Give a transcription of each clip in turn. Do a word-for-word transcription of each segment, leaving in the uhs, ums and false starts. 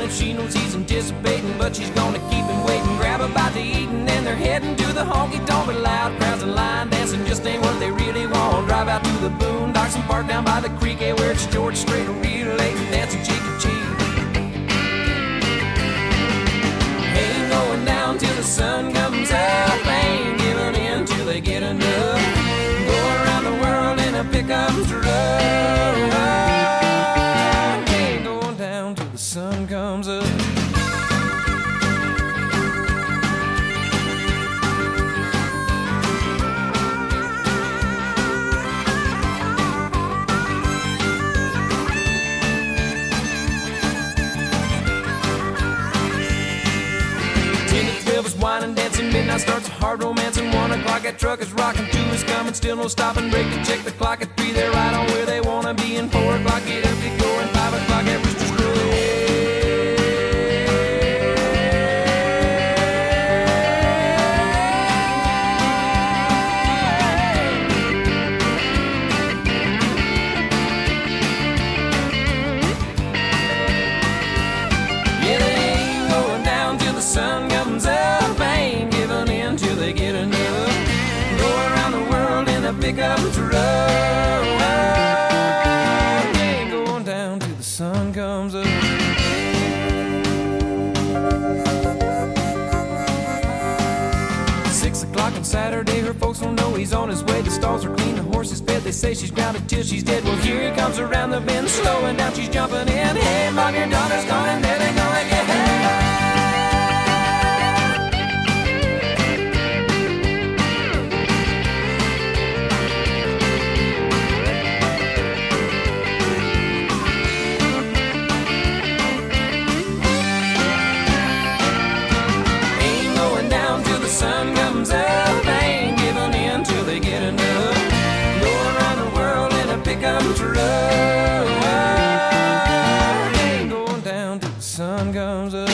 know she knows he's anticipating, but she's gonna keep him waiting. Grab a bite to eat and then they're heading to the honky-tonk. But loud crowds and line dancing just ain't what they really want. Drive out to the boondocks and park down by the creek, yeah, where it's George Strait, real late and dancing cheek to cheek. Ain't going down till the sun comes up, ain't giving in till they get enough. Go around the world in a pickup truck, ain't going down till the sun comes up. Wine and dancing, midnight starts a hard romance, and one o'clock that truck is rocking, two is coming, still no stopping, break to check the clock at three, they're right on where they wanna be, and four o'clock get up, get going, five o'clock at Rooster's Crow. Yeah, they ain't going down till the sun comes up, ain't giving in till they get enough. Go around the world in a pickup truck, ain't going down till the sun comes up. Six o'clock on Saturday, her folks don't know he's on his way. The stalls are clean, the horse is fed, they say she's grounded till she's dead. Well, here he comes around the bend, slowing down, she's jumping in. Hey, mom, your daughter's gone and then they're gonna get her. Sun comes up, ain't giving in till they get enough. Go around the world in a pickup truck, ain't going down till the sun comes up.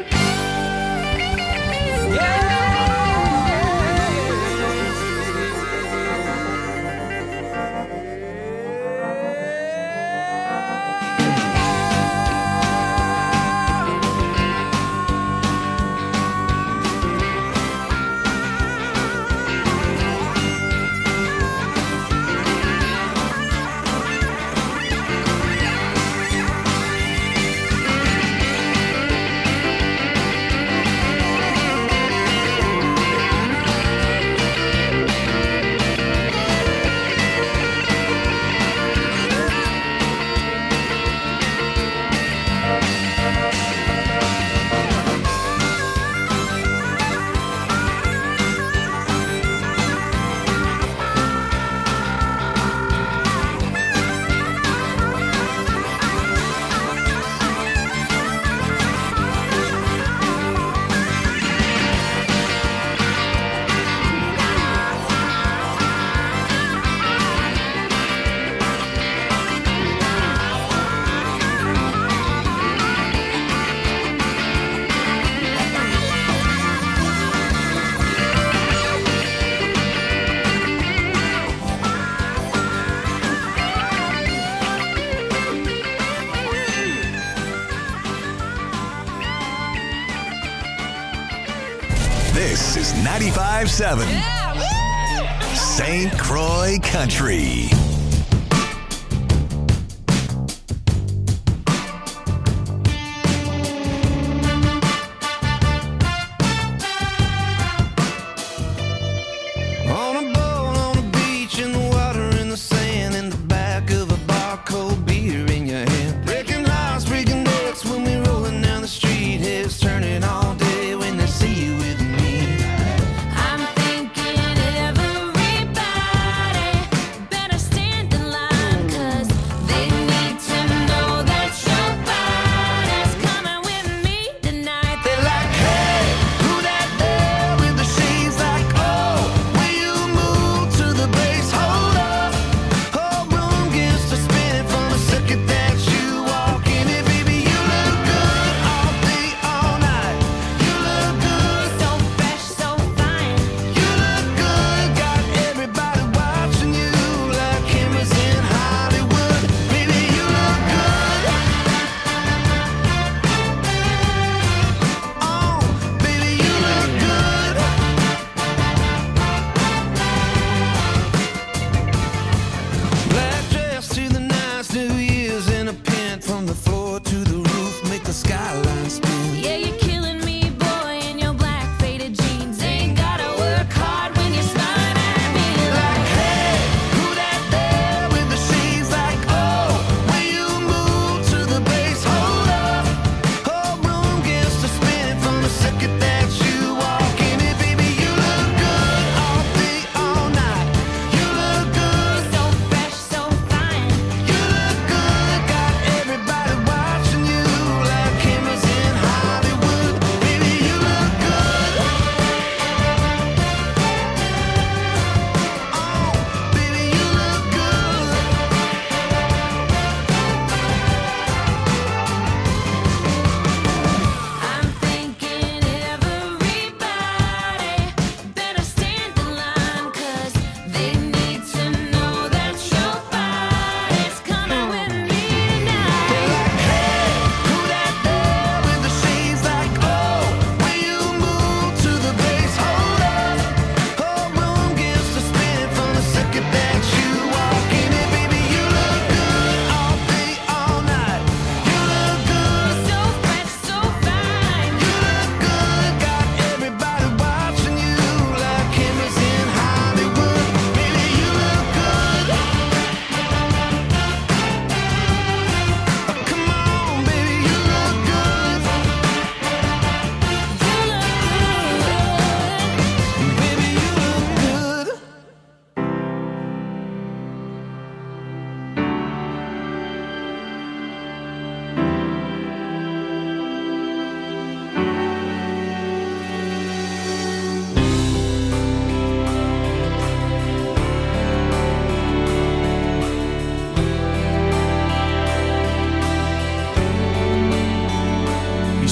This is ninety-five point seven yeah, Saint Croix Country. On a boat, on a beach, in the water, in the sand, in the back of a bar, cold beer in your hand. Breaking hearts, breaking necks when we rolling down the street. Heads turning all day when they see you with me. I'm thinking everybody better stay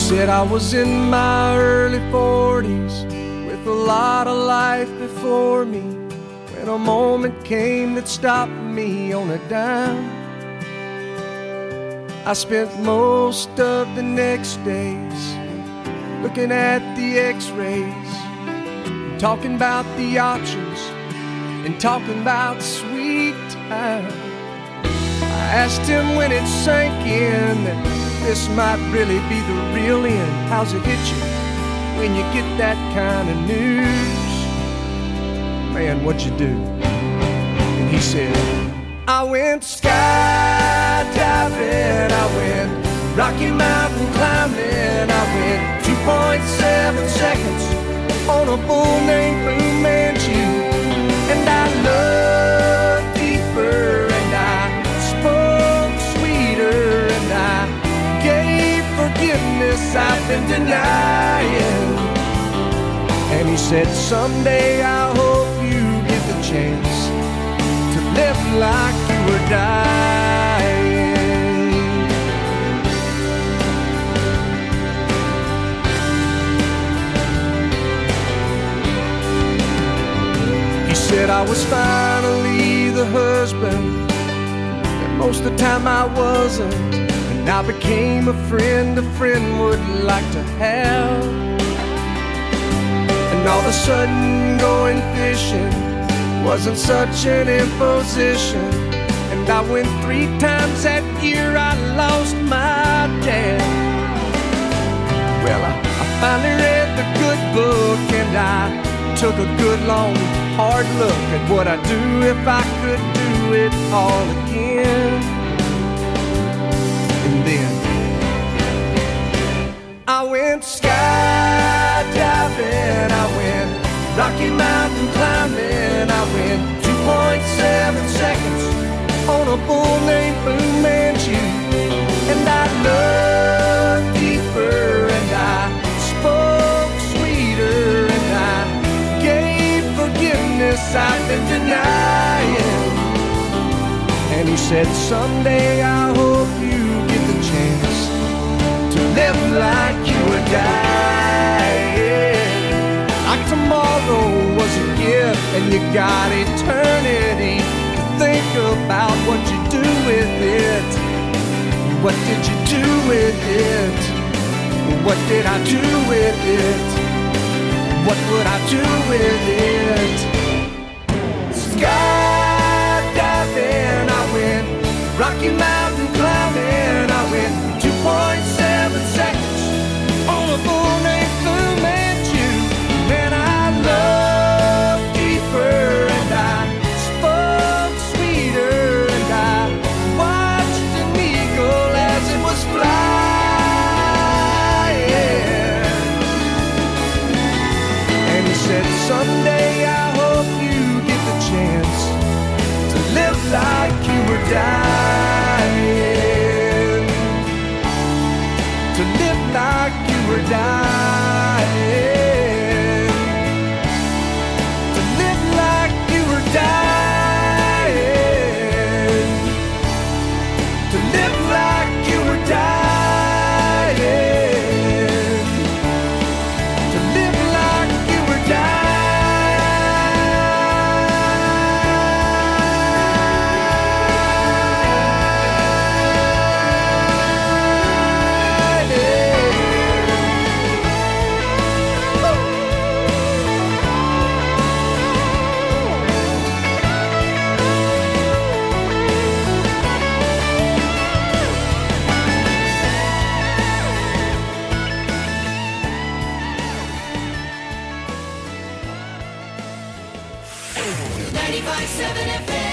Said I was in my early forties with a lot of life before me, when a moment came that stopped me on a dime. I spent most of the next days looking at the x-rays, talking about the options and talking about sweet time. I asked him when it sank in that this might really be the real end. How's it hit you when you get that kind of news? Man, what'd you do? And he said, I went skydiving, I went Rocky Mountain climbing, I went two point seven seconds on a bull named Fu Manchu. And I loved deeper, and I spoke sweeter, and I gave forgiveness I've been denying. And he said, someday I hope you get the chance to live like you were dying. He said I was finally the husband that most of the time I wasn't, and I became a friend a friend would like to have. And all of a sudden going fishing wasn't such an imposition, and I went three times that year. I lost my dad. Well, I, I finally read the good book, and I took a good long hard look at what I'd do if I could do it all again. And then I went skydiving, I went Rocky Mountain climbing, I went two point seven seconds on a bull named Fu Manchu. And I loved deeper, and I spoke sweeter, and I gave forgiveness I've been denying. And he said, someday I hope you get the chance to live like you were dying. Like tomorrow was a gift, and you got eternity to think about what you do with it. What did you do with it? What did I do with it? What would I do with it? Skydiving, I went Rocky Mountain climbing, I went two point seven seconds on a bull named Fu Manchu. Man, I loved deeper, and I spoke sweeter, and I watched an eagle as it was flying. And he said, someday I hope you get the chance to live like you were dying. To live like you were dying. To live like you were dying. To live like you were dying. To live like you were dying. ninety-five point seven F M.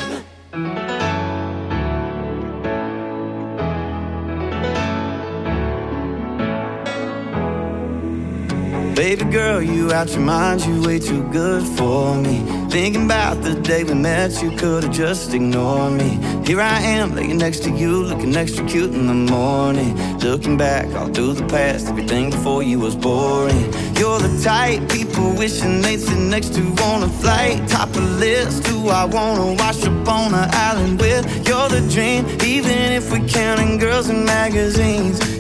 Baby girl, you out your mind, you way too good for me. Thinking about the day we met, you could've just ignored me. Here I am, laying next to you, looking extra cute in the morning. Looking back all through the past, everything before you was boring. You're the type people wishing they'd sit next to on a flight. Top of the list, who I wanna wash up on an island with. You're the dream, even if we're counting girls in magazines. It's still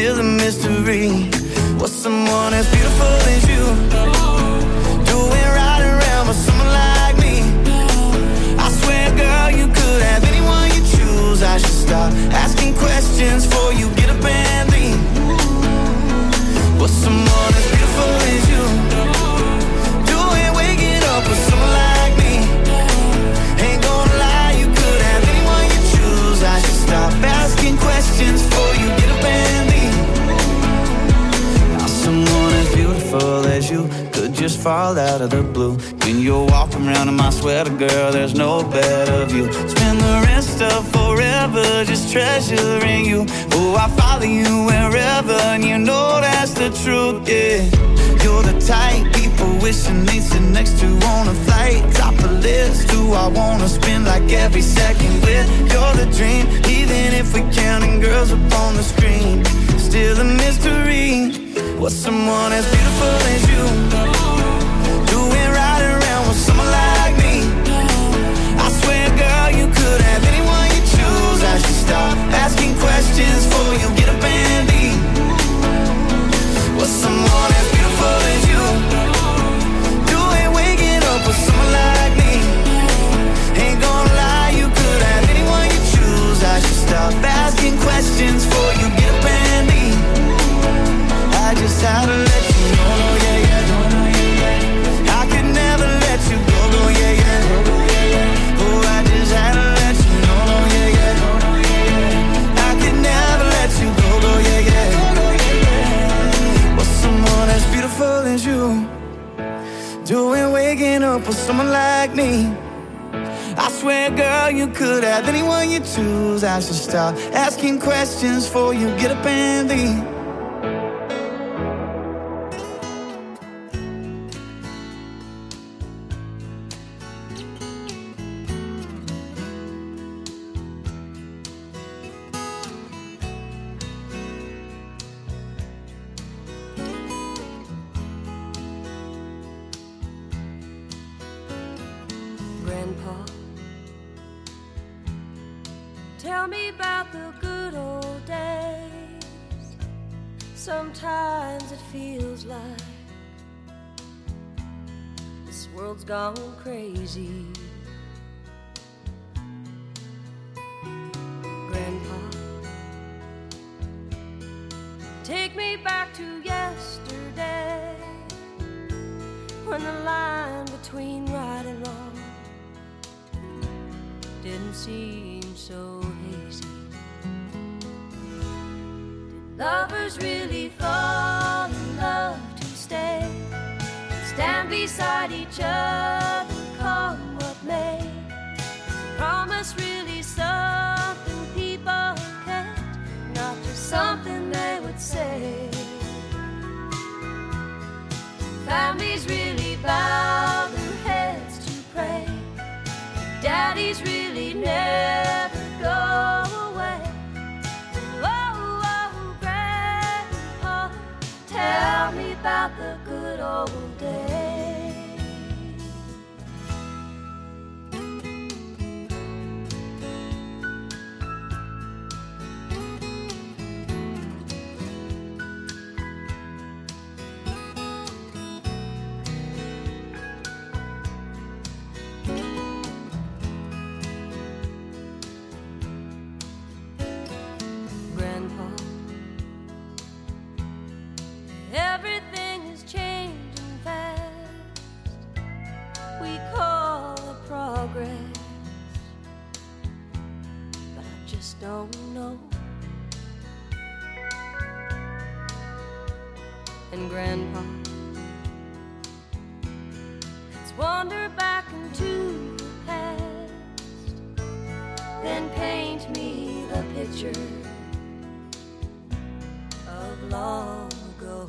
still a mystery. What's someone as beautiful as you doing right around with someone like me? I swear, girl, you could have anyone you choose. I should stop asking questions before you get up and leave. What's someone as beautiful as you doing waking up with someone like me? Ain't gonna lie, you could have anyone you choose. I should stop asking questions before you get up and leave. Now someone as beautiful as you could just fall out of the blue. When you're walking around in my sweater, girl, there's no better view. Spend the rest of forever just treasuring you. Oh, I follow you wherever, and you know that's the truth, yeah. You're the type people wishing they'd sit next to on a flight. Top a list, who I wanna spend like every second with. You're the dream, even if we're counting girls up on the screen. Still a mystery. What's someone as beautiful as you doing right around with someone like me? I swear, girl, you could have anyone you choose. I should stop asking questions before you get up and leave. What's someone as beautiful as you doing waking up with someone like me? Ain't gonna lie, you could have anyone you choose. I should stop asking questions before you get up and leave. I just had to let you know, no, yeah, yeah, no, no, yeah, yeah. I could never let you go, no, yeah, yeah. Oh, I just had to let you know, no, yeah, yeah, no, no, yeah, yeah. I could never let you go, no, yeah, yeah. What's someone as beautiful as you doing waking up with someone like me? I swear, girl, you could have anyone you choose. I should stop asking questions before you get up and leave. Grandpa, tell me about the good old days. Sometimes it feels like this world's gone crazy. Grandpa, take me back to yesterday, when the line between right and wrong didn't seem so hazy. Did lovers really fall in love to stay, stand beside each other, come what may? Is promise really something people kept, not just something they would say? Families really bow their heads to pray, daddies really never go away. Oh, oh, Grandpa, tell me about the good old days. Everything is changing fast. We call it progress, but I just don't know. And Grandpa, let's wander back into the past, then paint me the picture of long ago.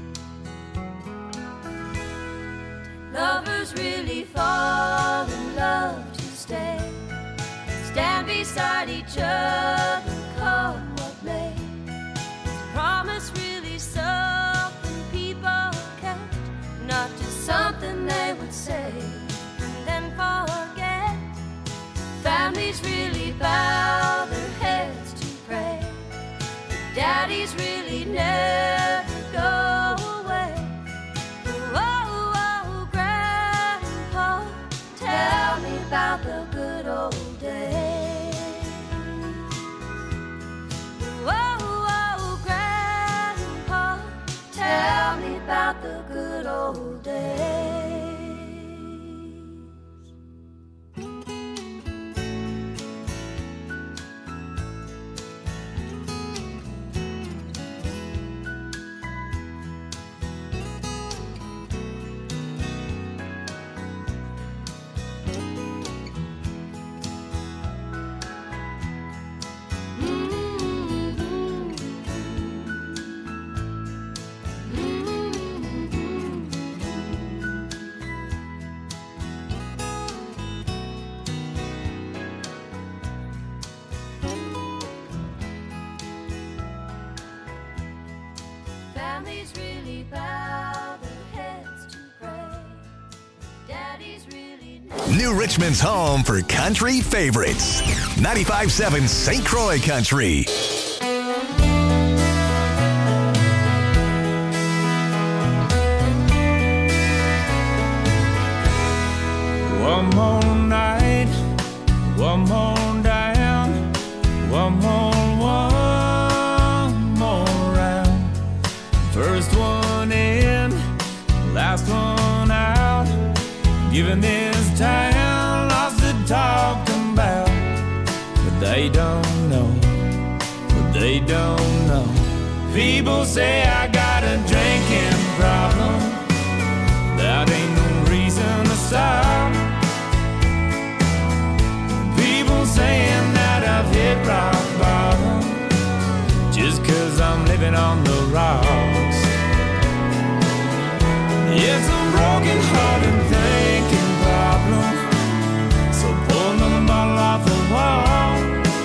Lovers really fall in love to stay, stand beside each other, come what may. Is promise really something people kept, not just something they would say and then forget? Families really bow their heads to pray, Daddies really never go away. Oh, oh, Grandpa, tell me about the good old days. Oh, oh, Grandpa, tell me about the good old days. Families really bow their heads to pray. Daddies really know. New Richmond's home for country favorites. ninety-five point seven Saint Croix Country. One more night, one more down, one more, one more round. First one in, last one out. Giving this town lots to talk about. But they don't know, but they don't know. People say I got a drinking problem. That ain't no reason to stop. People saying that I've hit rock bottom just cause I'm living on the rocks. It's a broken heart and thinking problem. So pull the bottle off the wall.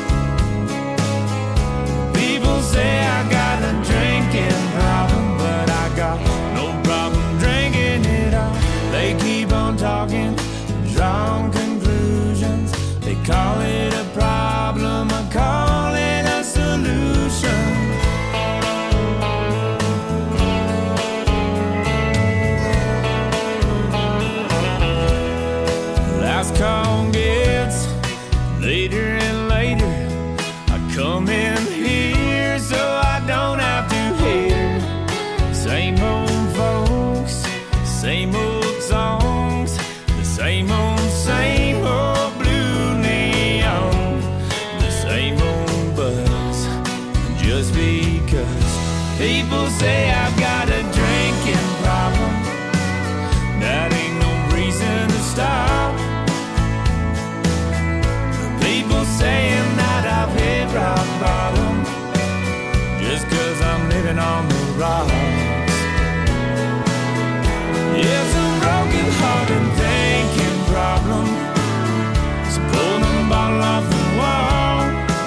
People say I got a drinking problem, but I got no problem drinking it all. They keep on talking, drawing conclusions. They call it a problem, I call it a solution. Last call gets later and later. I come in here so I don't have to hear same old folks, same old songs, the same old, same old blue neon, the same old buzz. Just because people say I've got a drinking problem, that ain't no reason to stop. People saying that I've hit rock bottom just cause I'm living on the rocks. It's a broken heart and thinking problem. So pull the bottle off the wall.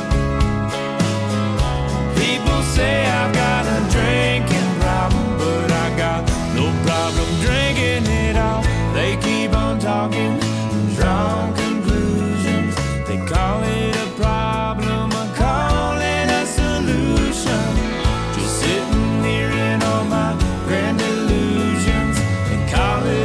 People say I've got a drinking problem, but I got no problem drinking it all. They keep on talking, drawing conclusions. They call it a problem, I call it a solution. Just sitting here in all my grand illusions. They call it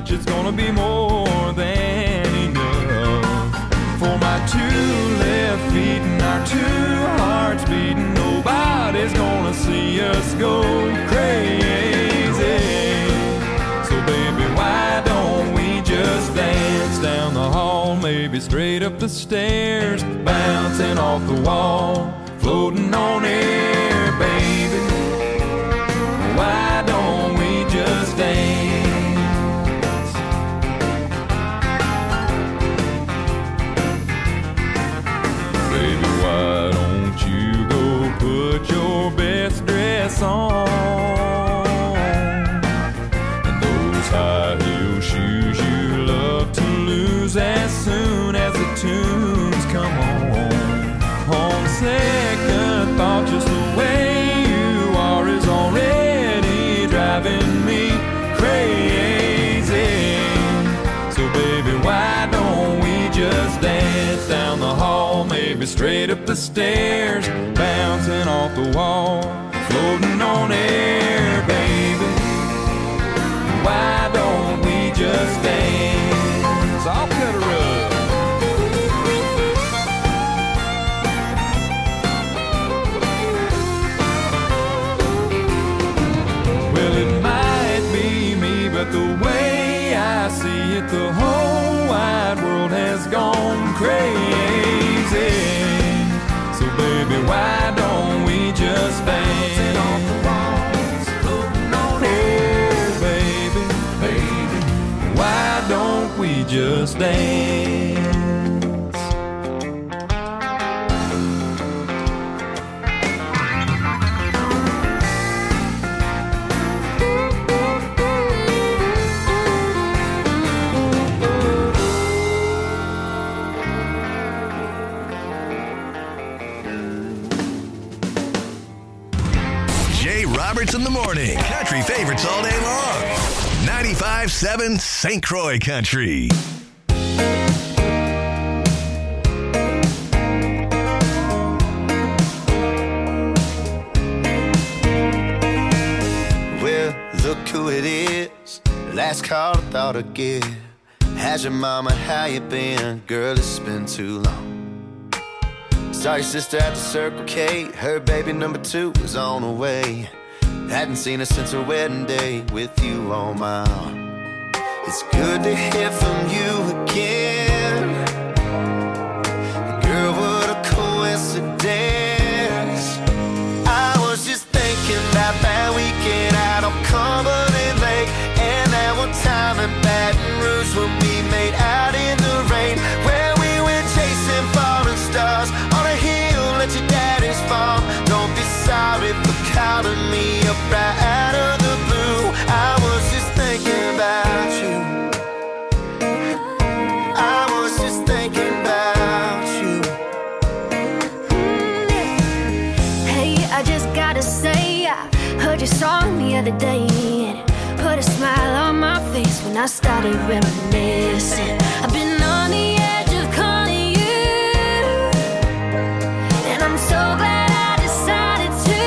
much, it's gonna be more than enough. For my two left feet and our two hearts beating, nobody's gonna see us go crazy. So baby, why don't we just dance down the hall, maybe straight up the stairs, bouncing off the wall, floating on air, baby. Why don't we just dance? Baby, why don't you go put your best dress on, and those high heel shoes you love to lose as soon as the tunes come on. On second thought, just the way you are is already driving me crazy. So baby, why don't we just dance down the hall, maybe straight up the stairs, bouncing off the wall, floating on air, baby. Why don't we just dance? I'll cut her up. Well, it might be me, but the way I see it, the whole wide world has gone crazy. So baby, why don't we just dance off the walls, floating on air, baby, baby. Why don't we just dance? Jay Roberts in the morning. Country favorites all day long. ninety-five seven Saint Croix Country. Well, look who it is. Last call I thought I'd give. How's your mama, how you been? Girl, it's been too long. Saw your sister at the Circle K. Her baby number two was on the way. Hadn't seen her since her wedding day with you on my arm. It's good to hear from you again. Girl, what a coincidence. I was just thinking about that weekend out on Cumberland Lake, and that one time in Baton Rouge when we made out in the rain, where we went chasing falling stars on a hill at your daddy's farm. Don't be sorry for calling me up right out of the blue. I was just thinking about you. I was just thinking about you. Hey, I just gotta say, I heard your song the other day, and it put a smile on my face when I started reminiscing. I've been on the edge of calling you, and I'm so glad I decided to.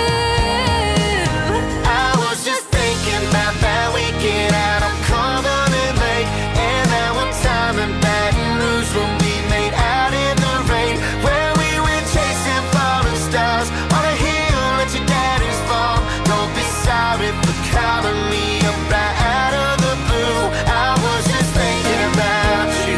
I was just thinking about that weekend out on Cumberland Lake, and that one time in Baton Rouge when we made out in the rain, where we went chasing falling stars on a hill at your daddy's farm. Don't be sorry for calling me up right out of the blue. I was just thinking about you.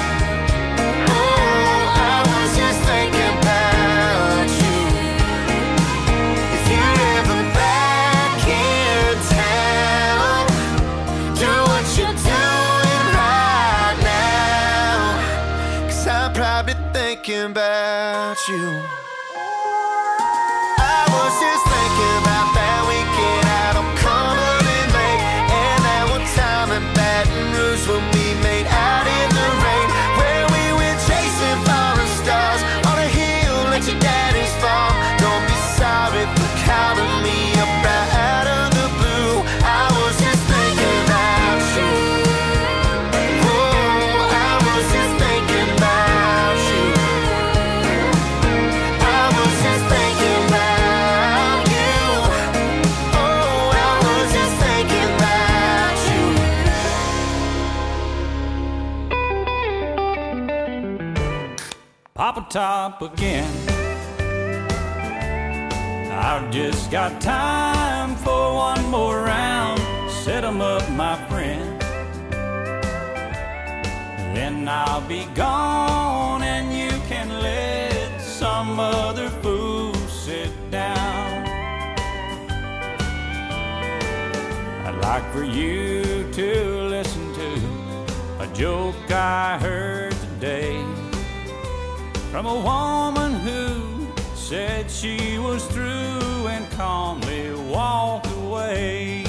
Oh, I was just thinking about you. If you're ever back in town, do what you're doing right now, 'cause I'm probably thinking about you. I was just thinking about that weekend out on Cumberland Lake, and that one time in Baton Rouge when we made out in the rain, where we went chasing falling stars on a hill at your daddy's farm. Don't be sorry for calling me up right out of the blue. I was just thinking about you. Oh, I was just thinking about you. Top again. I've just got time for one more round. Set 'em up, my friend. Then I'll be gone and you can let some other fool sit down. I'd like for you to listen to a joke I heard today from a woman who said she was through and calmly walked away.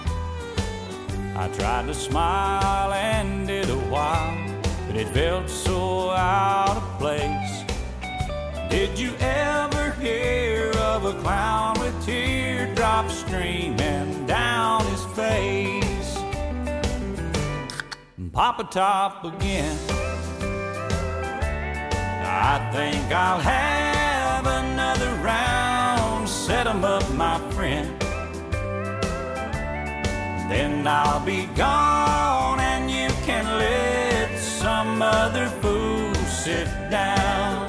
I tried to smile and did a while, but it felt so out of place. Did you ever hear of a clown with teardrops streaming down his face? Papa Top again. I think I'll have another round. Set 'em up, my friend. Then I'll be gone and you can let some other fool sit down.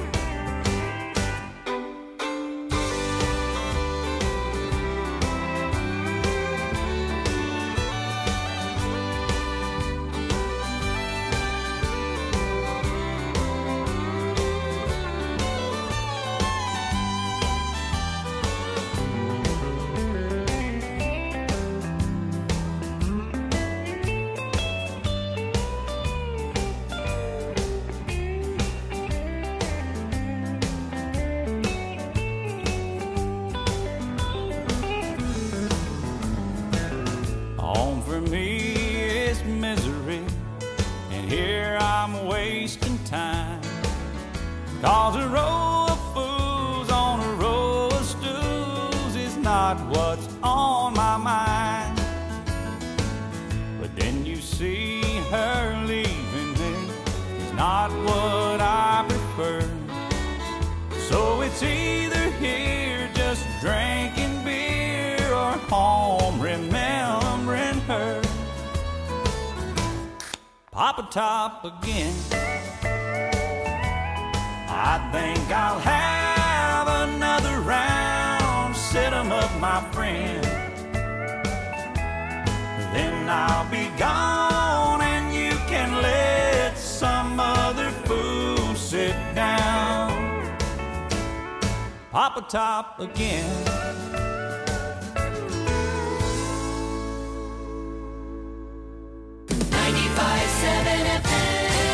Cause a row of fools on a row of stools is not what's on my mind. But then you see her leaving me is not what I prefer. So it's either here just drinking beer or home remembering her. Papa Top again. I think I'll have another round. Set 'em up, my friend. Then I'll be gone and you can let some other fool sit down. Papa Top again. ninety-five seven F M.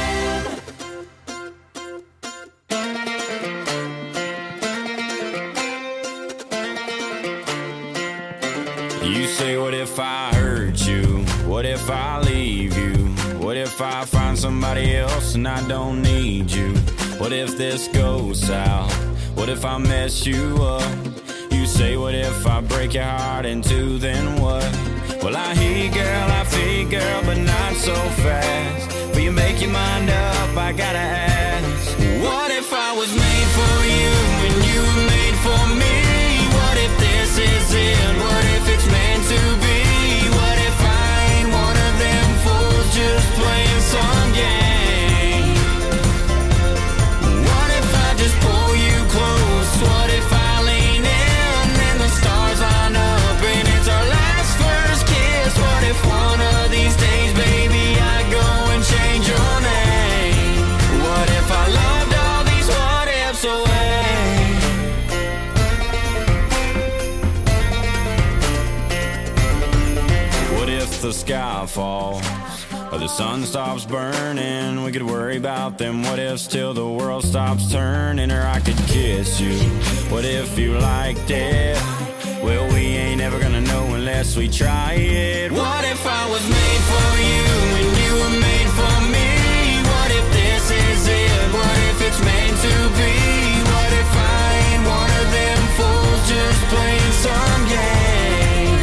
You say, what if I hurt you? What if I leave you? What if I find somebody else and I don't need you? What if this goes south? What if I mess you up? You say, what if I break your heart in two, then what? Well, I hear you, girl, I feel you, girl, but not so fast. Will you make your mind up? I gotta ask. What if I was made for you and you were made for me? What if this is it? What if it's meant to be? What if I ain't one of them fools just playing some game? What if I just pull you close? What if I lean in and the stars line up and it's our last first kiss? What if one of these days, baby, I go and change your name? What if I loved all these what ifs away? The sky falls or the sun stops burning, we could worry about them what ifs till the world stops turning. Or I could kiss you. What if you liked it? Well, we ain't ever gonna know unless we try it. What if I was made for you and you were made for me? What if this is it? What if it's meant to be? What if I ain't one of them fools just playing some game?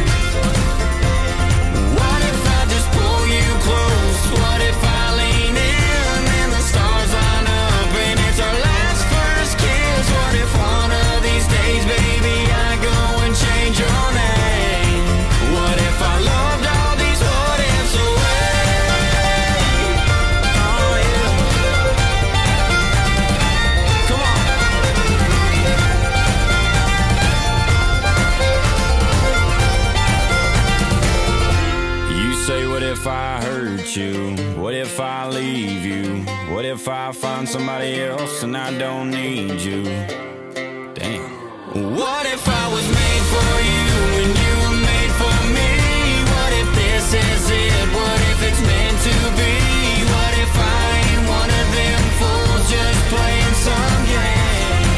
What if I lean in and the stars line up and it's our last first kiss? What if one of these days, baby, I go and change your name? What if I loved all these what ifs away? Oh yeah. if I hurt you? What if I leave you? What if I find somebody else and I don't need you? Damn. What if I was made for you and you were made for me? What if this is it? What if it's meant to be? What if I ain't one of them fools just playing some game?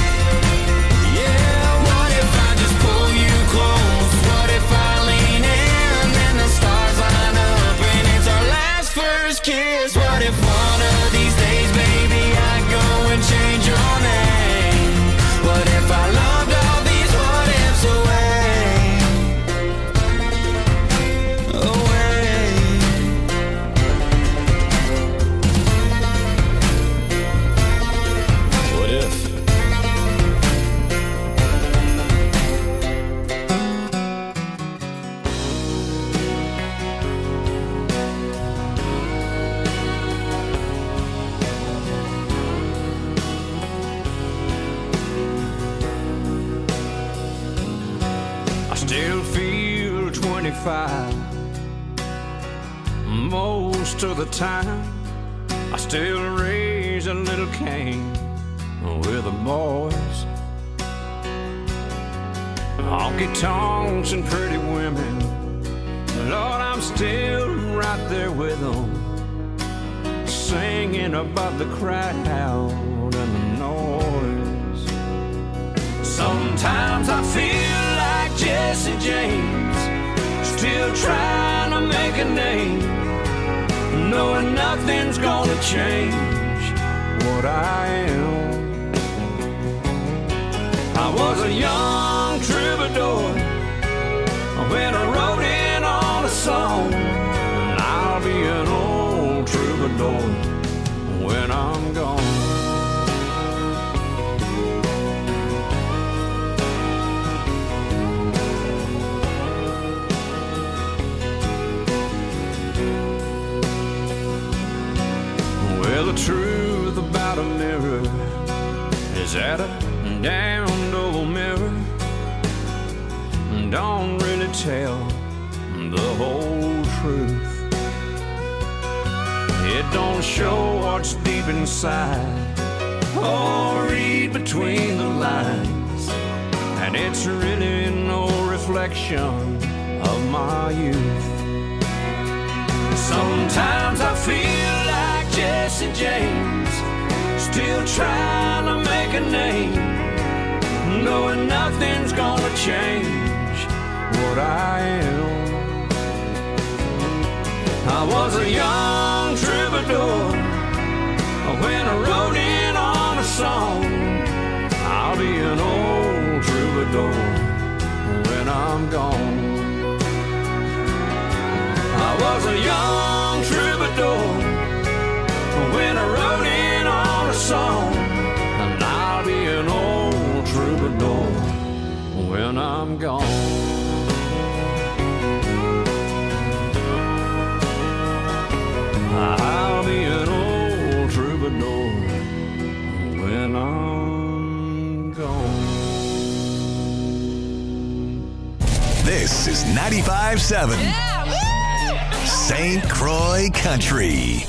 Yeah, what if I just pull you close? What if I lean in and the stars line up and it's our last first kiss? What if one of these days, baby, I go and change your name? What if I loved all these what ifs away? Away. What if? I still feel twenty-five most of the time. I still raise a little Cain with the boys. Honky tonks and pretty women, Lord, I'm still right there with them, singing about the crowd and the noise. Sometimes I feel like Jesse James, still trying to make a name, knowing nothing's gonna change what I am. I was a young troubadour when I wrote in on a song, and I'll be an old troubadour when I'm gone. Well, the truth about a mirror is that a damned old mirror don't really tell the whole truth. It don't show what's deep inside or read between the lines, and it's really no reflection of my youth. Sometimes I feel like Jesse James, still trying to make a name, knowing nothing's gonna change what I am. I was a young troubadour when I wrote in on a song. I'll be an old troubadour when I'm gone. I was a young troubadour when I wrote in on a song, and I'll be an old troubadour when I'm gone. I'll be an old troubadour when I'm gone. This is ninety-five seven Saint Croix Country.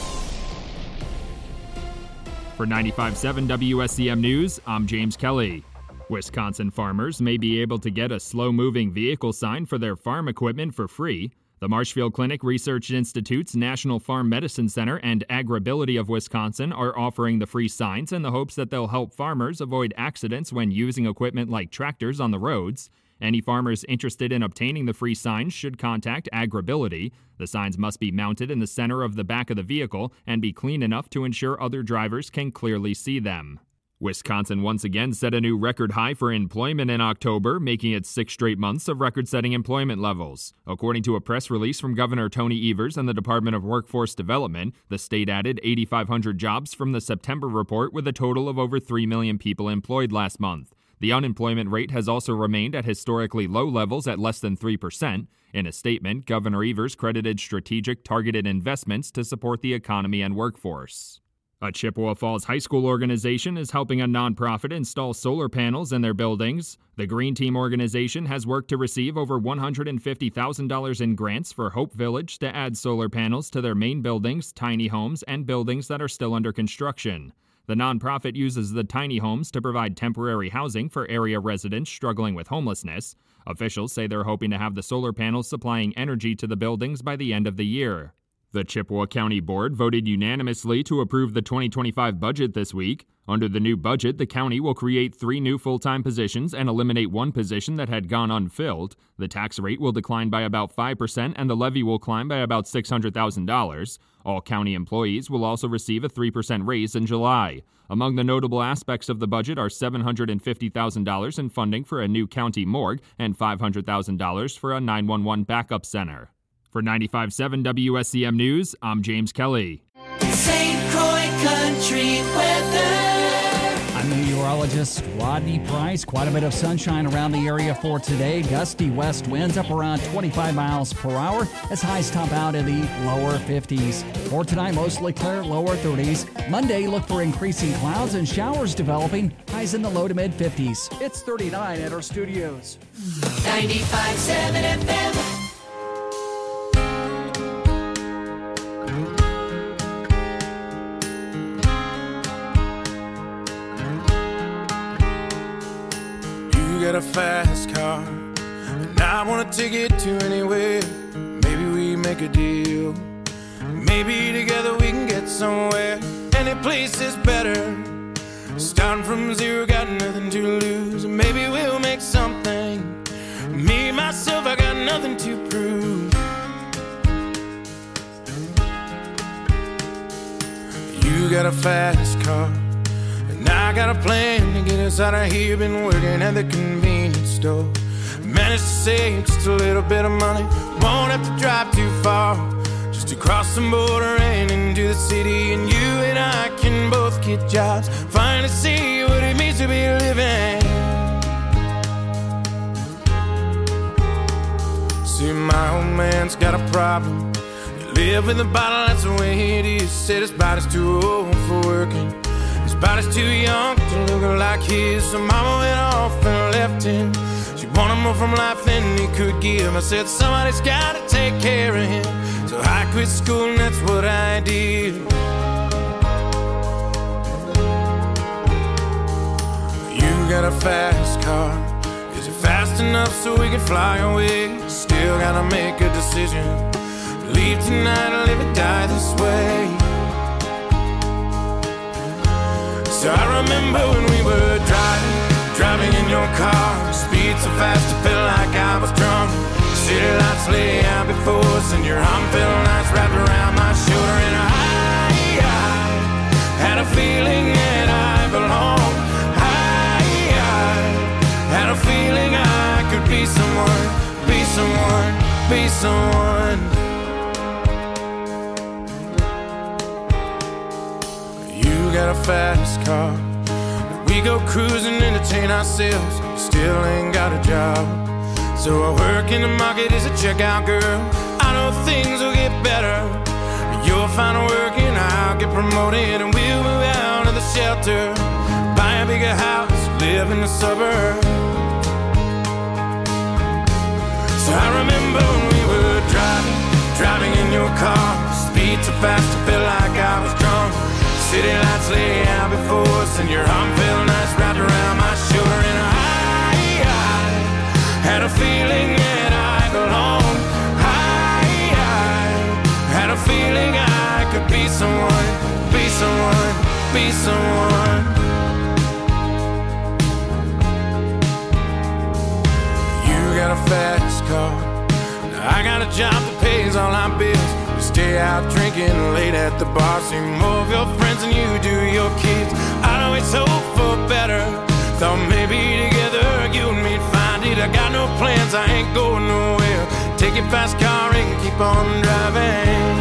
For ninety-five seven W S C M News, I'm James Kelly. Wisconsin farmers may be able to get a slow-moving vehicle sign for their farm equipment for free. The Marshfield Clinic Research Institute's National Farm Medicine Center and Agribility of Wisconsin are offering the free signs in the hopes that they'll help farmers avoid accidents when using equipment like tractors on the roads. Any farmers interested in obtaining the free signs should contact Agribility. The signs must be mounted in the center of the back of the vehicle and be clean enough to ensure other drivers can clearly see them. Wisconsin once again set a new record high for employment in October, making it six straight months of record-setting employment levels. According to a press release from Governor Tony Evers and the Department of Workforce Development, the state added eight thousand five hundred jobs from the September report, with a total of over three million people employed last month. The unemployment rate has also remained at historically low levels at less than three percent. In a statement, Governor Evers credited strategic, targeted investments to support the economy and workforce. A Chippewa Falls High School organization is helping a nonprofit install solar panels in their buildings. The Green Team organization has worked to receive over one hundred fifty thousand dollars in grants for Hope Village to add solar panels to their main buildings, tiny homes, and buildings that are still under construction. The nonprofit uses the tiny homes to provide temporary housing for area residents struggling with homelessness. Officials say they're hoping to have the solar panels supplying energy to the buildings by the end of the year. The Chippewa County Board voted unanimously to approve the twenty twenty-five budget this week. Under the new budget, the county will create three new full-time positions and eliminate one position that had gone unfilled. The tax rate will decline by about five percent and the levy will climb by about six hundred thousand dollars. All county employees will also receive a three percent raise in July. Among the notable aspects of the budget are seven hundred fifty thousand dollars in funding for a new county morgue and five hundred thousand dollars for a nine one one backup center. For ninety-five point seven W S C M News, I'm James Kelly. Saint Croix Country Weather. I'm meteorologist Rodney Price. Quite a bit of sunshine around the area for today. Gusty west winds up around twenty-five miles per hour as highs top out in the lower fifties. For tonight, mostly clear, lower thirties. Monday, look for increasing clouds and showers developing. Highs in the low to mid fifties. It's thirty-nine at our studios. ninety-five point seven F M. Got a fast car, and I wanna take it to anywhere. Maybe we make a deal. Maybe together we can get somewhere. Any place is better. Starting from zero, got nothing to lose. Maybe we'll make something. Me, myself, I got nothing to prove. You got a fast car, and I got a plan to get us out of here. Been working at the convenience store. Managed to save just a little bit of money. Won't have to drive too far. Just to cross the border and into the city. And you and I can both get jobs. Finally see what it means to be living. See, my old man's got a problem. You live in the bottle, that's the way it is. Said his body's too old for working. His body's too young to look like his. So mama went off and left him. She wanted more from life than he could give. I said somebody's gotta take care of him. So I quit school and that's what I did. You got a fast car. Is it fast enough so we can fly away? Still gotta make a decision. Leave tonight or live or die this way. So I remember when we were driving, driving in your car. Speed so fast I felt like I was drunk. City lights lay out before us, and your arm felt nice wrapped around my shoulder. And I, I had a feeling that I belonged. I, I had a feeling I could be someone, be someone, be someone. You got a fast car. We go cruising, entertain ourselves. Still ain't got a job. So I work in the market as a checkout girl. I know things will get better. You'll find work and I'll get promoted. And we'll move out of the shelter, buy a bigger house, live in the suburbs. So I remember when we were driving, driving in your car. Speed so fast I felt like I was drunk. City lights lay out before us, and your arm felt nice wrapped around my shoulder. And I, I had a feeling that I belonged. I, I had a feeling I could be someone, be someone, be someone. You got a fast car. I got a job that pays all our bills. We stay out drinking late at the bar. See more of your friends than you do your kids. I'd always hope for better. Thought maybe together you and me'd find it. I got no plans, I ain't going nowhere. Take your fast car and keep on driving.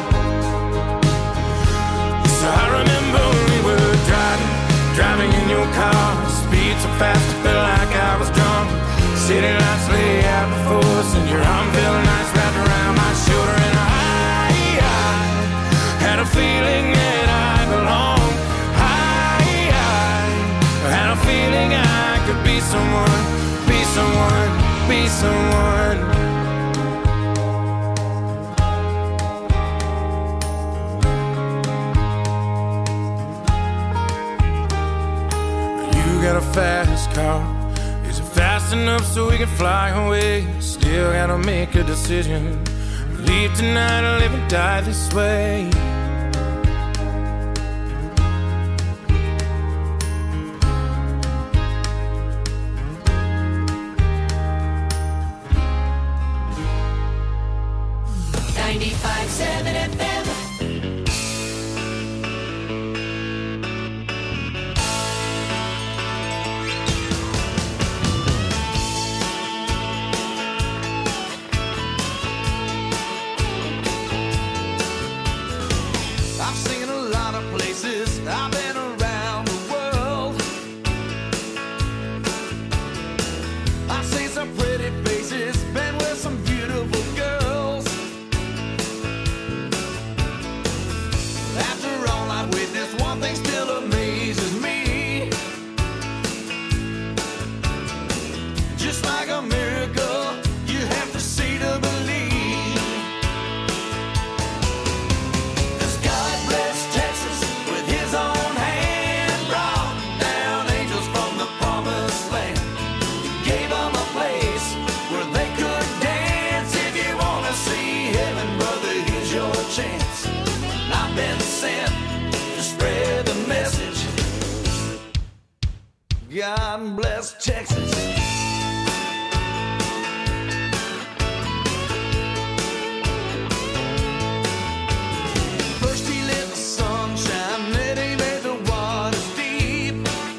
So I remember when we were driving, driving in your car. Speed so fast I felt like I was drunk. City lights lay out before us, and your arm felt nice wrapped around my shoulder. And I, I had a feeling that I belonged. be someone. You got a fast car. Is it fast enough so we can fly away? Still gotta make a decision. Leave tonight or live and die this way. ninety-five seven F M. I've seen a lot of places, I've been around the world. I've seen some pretty faces, been with some beautiful girls. After all I've witnessed, one thing still amazes me. Just like a miracle, you have to see to believe. 'Cause God bless Texas with his own hand, brought down angels from the promised land. He gave them a place where they could dance. If you want to see heaven, brother, here's your chance. I've been sent to spread the message. God bless Texas. First he lit the sunshine, then he made the waters deep.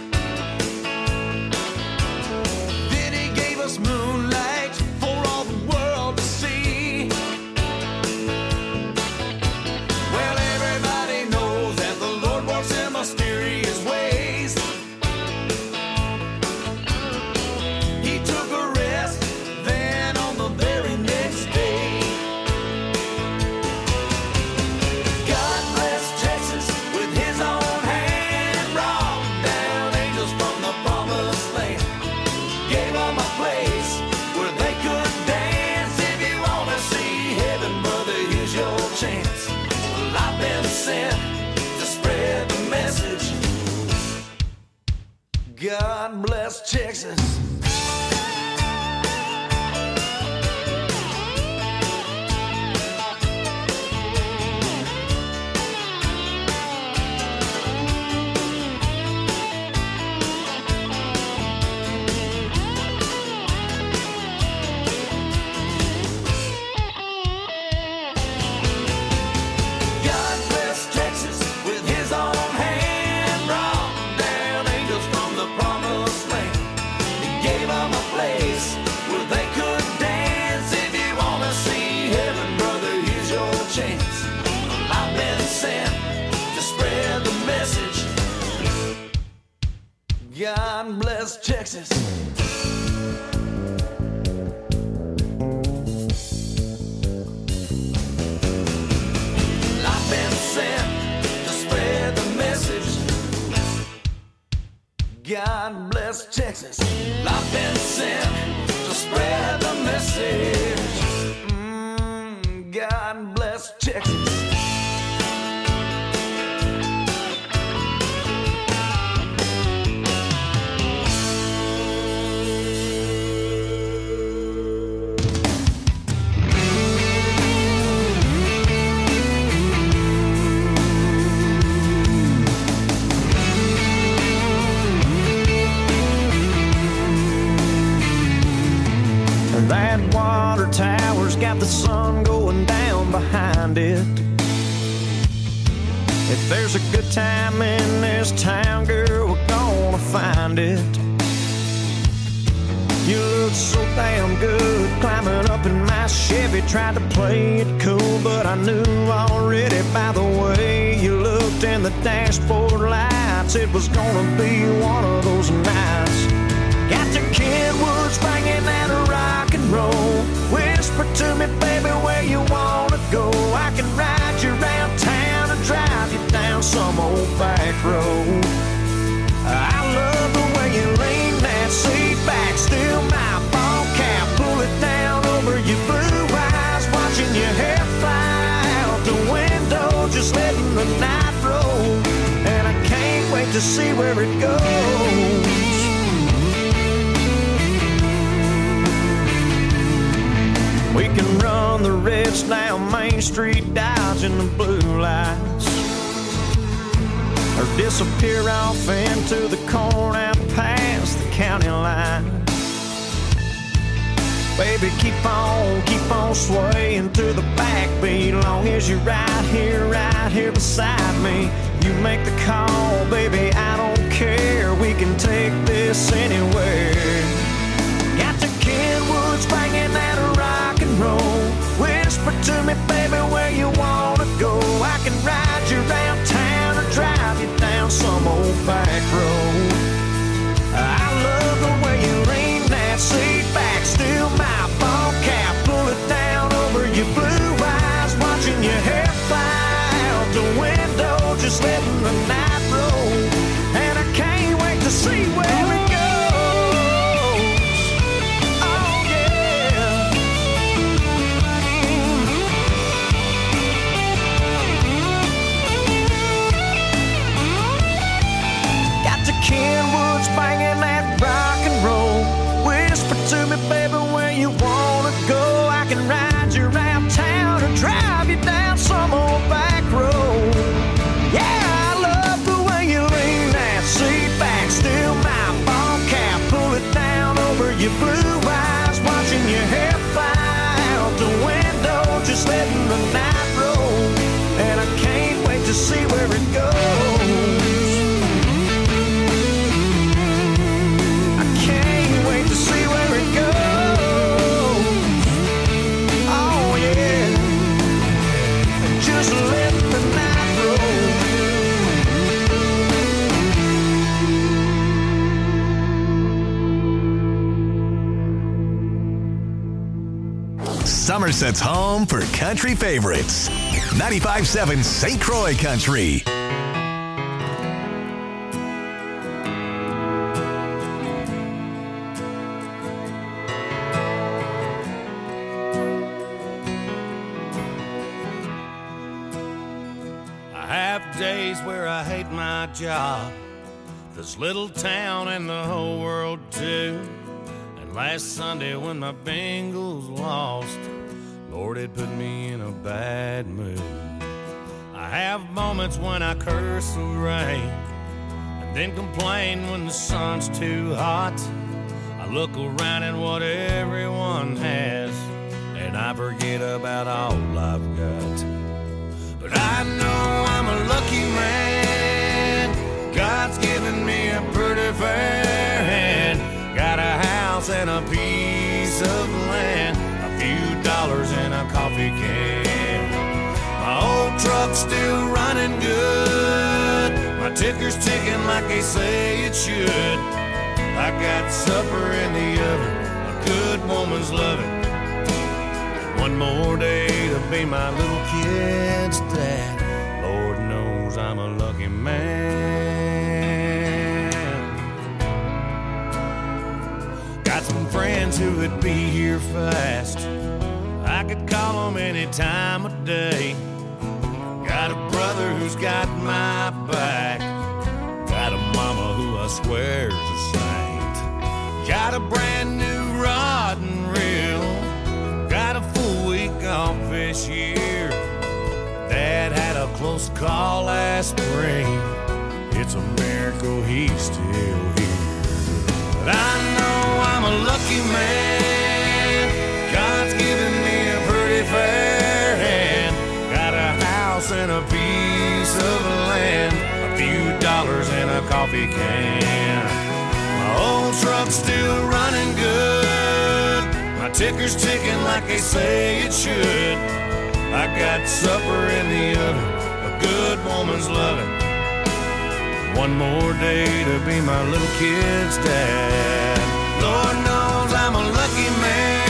Then he gave us moonlight for all the world to see. Well, everybody knows that the Lord works in mysterious ways. He took a rest, then on the very next day. God bless Texas with his own hand, brought down angels from the promised land. Gave them a place where they could dance. If you want to see heaven, brother, here's your chance. Well, I've been sent to spread the message. God bless Texas. God bless Texas with his own hand, brought down angels from the promised land. He gave them a place where they could dance. If you want to see heaven, brother, here's your chance. I've been sent to spread the message. God bless Texas. I've been sent to spread the message. God bless Texas. I've been sent to spread the message. Mm, God bless Texas. That water tower's got the sun going down behind it. If there's a good time in this town, girl, we're gonna find it. You look so damn good climbing up in my Chevy. Tried to play it cool, but I knew already by the way you looked in the dashboard lights it was gonna be one of those nights. Got the Kenwoods banging that rock and roll. Whisper to me, baby, where you wanna go. I can ride you around town and drive you down some old back road. I love the way you lean that seat back, still my ball cap. to see where it goes. We can run the reds down Main Street, dodging the blue lights, or disappear off into the corn out past the county line. Baby, keep on, keep on swaying to the backbeat, long as you're right here, right here beside me. You make the call, baby, I don't care. We can take this anywhere. Got the Kenwoods banging that rock and roll. Whisper to me, baby, where you wanna go. I can ride you around town or drive you down some old back road. I love the way you lean that seat back, still my ball cap, pull it down over your blue eyes, watching your hair fly out the window, just letting the night roll. And I can't wait to see where it goes. Oh yeah. Got the Kenwoods banging that rock and roll. Whisper to me, baby, where you wanna go. I can ride you around town or drive you down some old back road. Yeah, I love the way you lean that seat back, still my ball cap, pull it down over your blue eyes, watching your hair fly out the window, just letting the night roll. And I can't wait to see where it goes. I can't wait to see where it goes. Oh yeah, just let the night roll. Somerset's home for country favorites. ninety-five point seven Saint Croix Country. I have days where I hate my job, this little town and the whole world too. And last Sunday when my Bengals lost, Lord, it put me in a bad mood. I have moments when I curse the rain, and then complain when the sun's too hot. I look around at what everyone has, and I forget about all I've got. But I know I'm a lucky man. God's given me a pretty fair hand. Got a house and a piece of land, a few dollars in a coffee can. My old truck's still running good. My ticker's ticking like they say it should. I got supper in the oven, a good woman's loving. One more day to be my little kid's dad. Lord knows I'm a lucky man. Got some friends who would be here fast. I could call them any time of day. Got a brother who's got my back. Got a mama who I swear's a saint. Got a brand new rod and reel. Got a full week off this year. Dad had a close call last spring. It's a miracle he's still here. But I know I'm a lucky man. God's given me a pretty fair hand. Got a house and a piece of land, a few dollars in a coffee can. My old truck's still running good. My ticker's ticking like they say it should. I got supper in the oven, a good woman's loving. One more day to be my little kid's dad. Lord knows I'm a lucky man.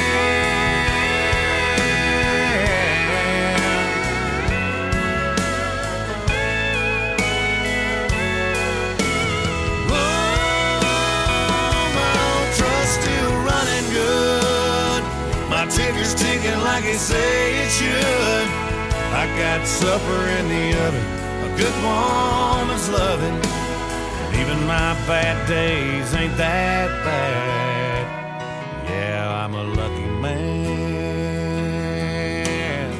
Ticker's ticking like they say it should. I got supper in the oven, a good woman's loving. even my bad days ain't that bad. Yeah, I'm a lucky man.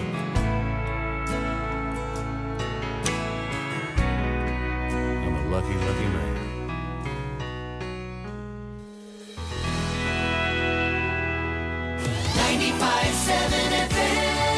I'm a lucky, lucky man. ninety-five seven F M.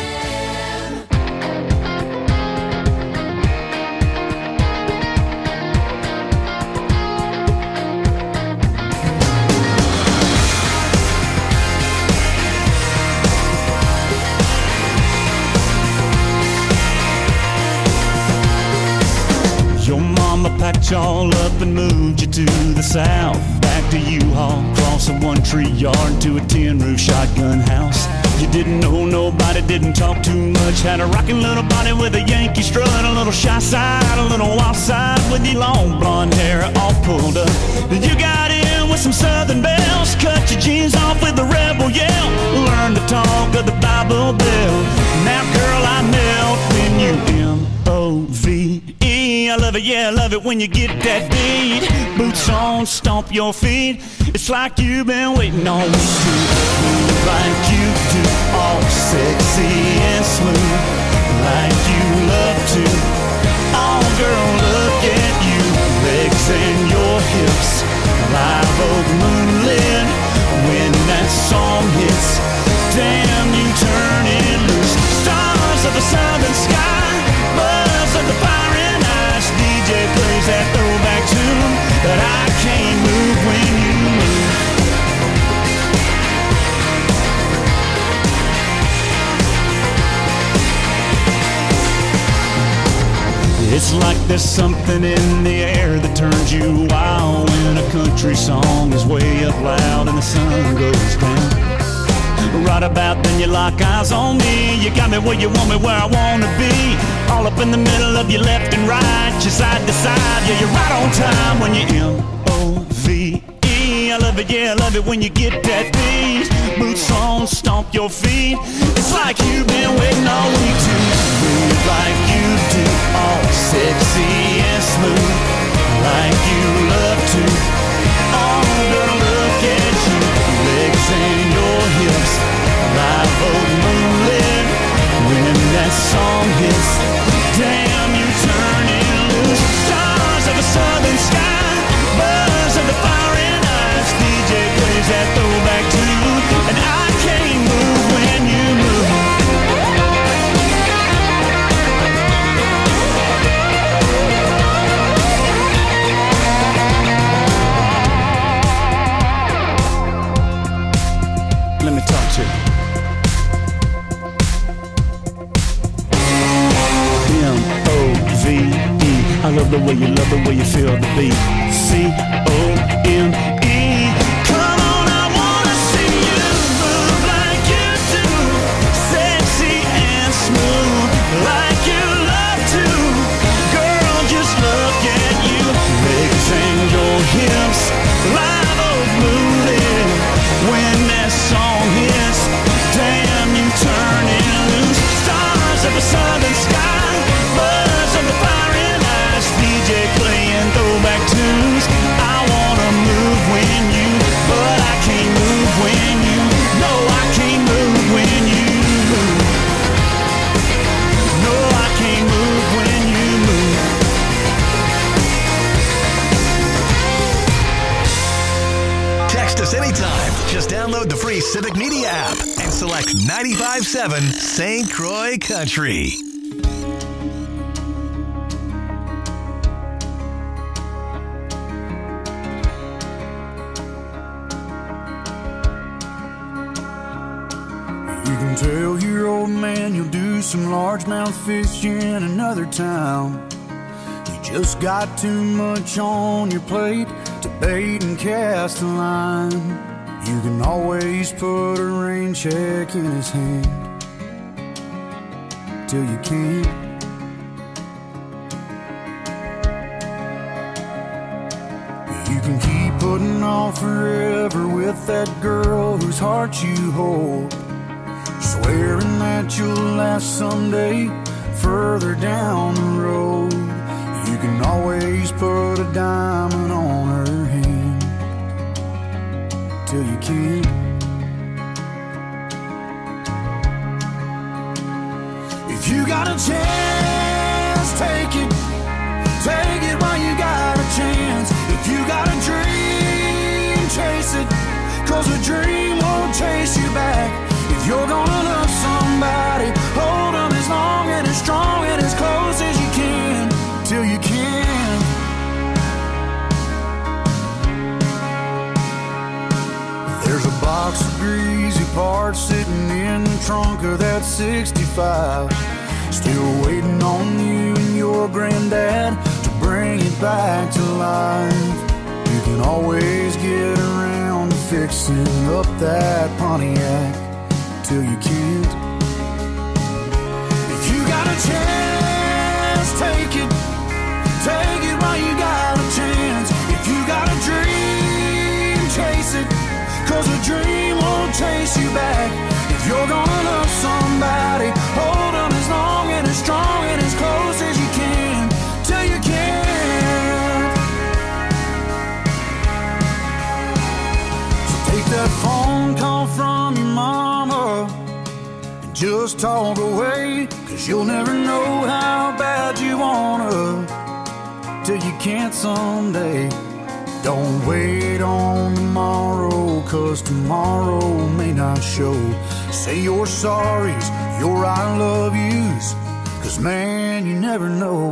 Your mama packed y'all up and moved you to the south. Back to U-Haul, cross a one-tree yard to a tin-roof shotgun house. You didn't know nobody, didn't talk too much. Had a rockin' little body with a Yankee strut, a little shy side, a little wild side with your long blonde hair all pulled up. You got in with some southern bells, cut your jeans off with a rebel yell. Learn to talk of the Bible Belt. Now, girl, I melt when you M O V E. I love it, yeah, I love it when you get that beat. Boots on, stomp your feet. It's like you've been waiting on me to move like you do, all sexy and smooth, like you love to. Oh, girl, look at you, legs and your hips, live oak moonlit. When that song hits, damn, you turn it loose. Stars of the southern sky, buzz of the fire and ice. D J plays that throwback tune, but I can't move when you move. It's like there's something in the air that turns you wild when a country song is way up loud and the sun goes down. Right about then you lock eyes on me. You got me where you want me, where I wanna be. All up in the middle of your left and right, your side to side. Yeah, you're right on time when you M O V E. I love it, yeah, I love it when you get that beat. Boots on, stomp your feet. It's like you've been waiting all week to move like you do, all sexy and smooth, like you love to. Oh, girl, look at you, legs and your hips, live oak moonlit. When that song hits, damn, you turn it loose. Stars of a southern sky, buzz of the fire and ice. D J plays that throwback tune, and I can't move when you move. Let me talk to you. M O V E. I love the way you love the way you feel the beat. C O M E. Come on, I wanna see you move like you do, sexy and smooth, like you love to. Girl, just look at you, legs and your hips, live oak moonlit. When that song hits, damn, you turn it loose. Stars of a southern sky, buzz of the fire and ice. D J playing throwback tunes. I wanna move when you, but I can't move when you. No, I can't move when you move. No, I can't move when you move. Text us anytime. Just download the free Civic Media app and select ninety-five point seven Saint Croix Country. You can tell your old man you'll do some largemouth fishing in another town. You just got too much on your plate to bait and cast a line. You can always put a rain check in his hand till you can't. You can keep putting off forever with that girl whose heart you hold, swearing that you'll last someday further down the road. You You can always put a diamond on her hand till you can't. If you got a chance, take it. Take it while you got a chance. If you got a dream, chase it. Cause a dream won't chase you back. If you're gonna love somebody, hold them as long and as strong and as close as you can, till you can. There's a box of greasy parts sitting in the trunk of that sixty-five, still waiting on you and your granddad to bring it back to life. You can always get around to fixing up that Pontiac till you can't. If you got a chance, take it. Take it while you got a chance. If you got a dream, chase it. Cause a dream won't chase you back. If you're gonna love somebody, hold them as long and as strong and as close as you can, till you can. So take that phone call from your mama and just talk away. Cause you'll never know how bad you wanna till you can't someday. Don't wait on tomorrow, cause tomorrow may not show. Say your sorries, your I love yous, cause man, you never know.